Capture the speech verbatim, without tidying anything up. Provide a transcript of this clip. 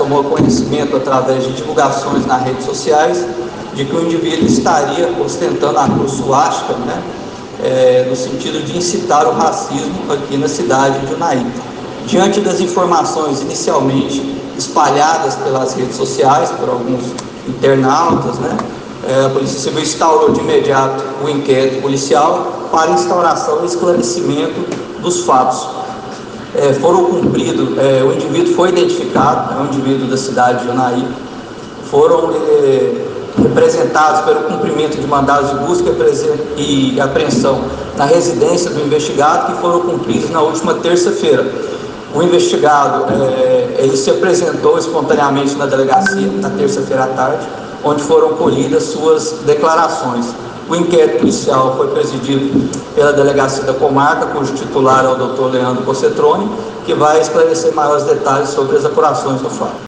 tomou conhecimento através de divulgações nas redes sociais de que o indivíduo estaria ostentando a cruz suástica, né, é, no sentido de incitar o racismo aqui na cidade de Unai. Diante das informações inicialmente espalhadas pelas redes sociais por alguns internautas, né, é, a Polícia Civil instaurou de imediato o inquérito policial para instauração e esclarecimento dos fatos. É, foram cumpridos, é, o indivíduo foi identificado, é um indivíduo da cidade de Unai, foram é, representados pelo cumprimento de mandados de busca e apreensão na residência do investigado, que foram cumpridos na última terça-feira. O investigado é, ele se apresentou espontaneamente na delegacia na terça-feira à tarde, onde foram colhidas suas declarações. O inquérito policial foi presidido pela Delegacia da Comarca, cujo titular é o doutor Leandro Possetroni, que vai esclarecer maiores detalhes sobre as apurações do fato.